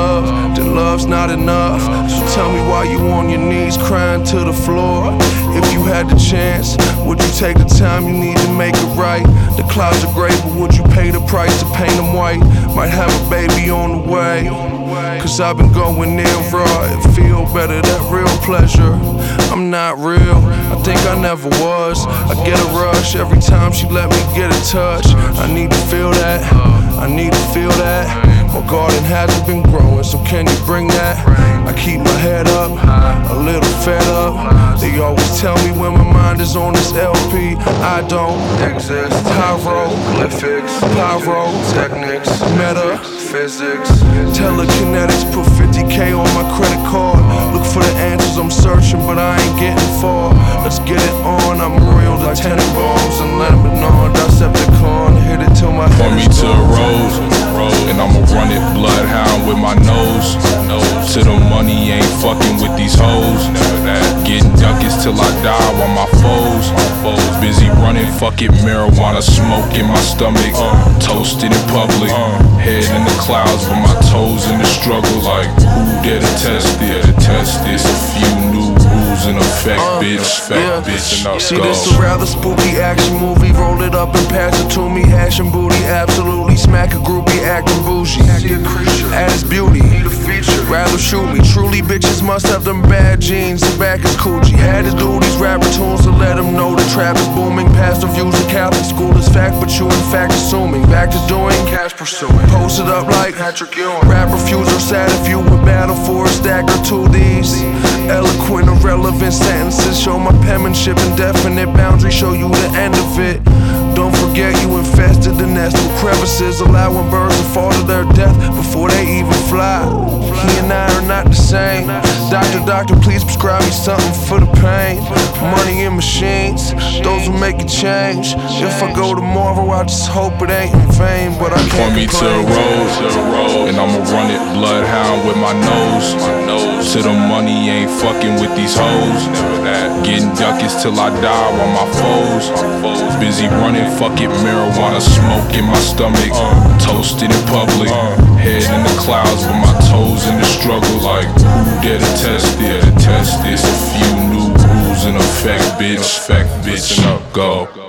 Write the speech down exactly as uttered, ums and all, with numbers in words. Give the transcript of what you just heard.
love, then love's not enough. So tell me why you on your knees crying to the floor. If you had the chance, would you take the time you need to make it right? The clouds are gray, but would you pay the price to paint them white? Might have a baby on the way, cause I've been going in raw. It feel better, that real pleasure. I'm not real, I think I never was. I get a rush every time she let me get a touch. I need to feel that, I need to feel that. My garden hasn't been growing, so can you bring that? I keep my head up, a little fed up. They always tell me when my mind is on this L P, I don't exist. Hieroglyphics, pyrotechnics, metaphysics, telekinetics. Put fifty K on my credit card. Look for the answers I'm searching, but I ain't getting far. Let's get it on. I'm real to Tenenbaums and Lebanon. Decepticon, hit it till my head Point me to a road, and I'ma run it bloodhound with my nose. To the money, ain't fucking with these hoes. Getting duckets till I die while my foes busy running, fuck it, marijuana smoke in my stomach. Toasted in public, head in the clouds, but my toes in the struggle. Like, who dare to test it? To test this, a few new rules in effect, bitch. Fact, yeah. bitch, and See, this a rather spooky action movie. Roll it up and pass it to me. Hashing booty, absolutely smack a groupie, acting bougie. Add its beauty, rather shoot me. Truly, bitches must have them bad jeans. The back is coochie. Had to do these rapper tunes to let them know the trap is booming. Past the views of Catholic school is fact, but you in fact assuming. Back to doing cash pursuing. Posted up like Patrick Ewing. Rap refuser sad if you would battle for a stack or two. These eloquent, irrelevant sentences show my penmanship. Indefinite boundaries show you the end of it. Don't forget you infested the nest with crevices, allowing birds to fall to their death before they even fly. He and I are not the same. Doctor, doctor, please prescribe me something for the pain. Money and machines, those will make it change. If I go tomorrow, I just hope it ain't in vain. But I can't Point me to a road, and I'ma run it bloodhound with my nose. To the money, ain't fucking with these hoes. Getting duckets till I die while my foes busy running, fuck it, marijuana smoke in my stomach. Toasted in public, head in the clouds, but my toes in the struggle. Like, who dare to test it? To test this, a few new rules in effect, bitch. Fact, bitch, and up, go.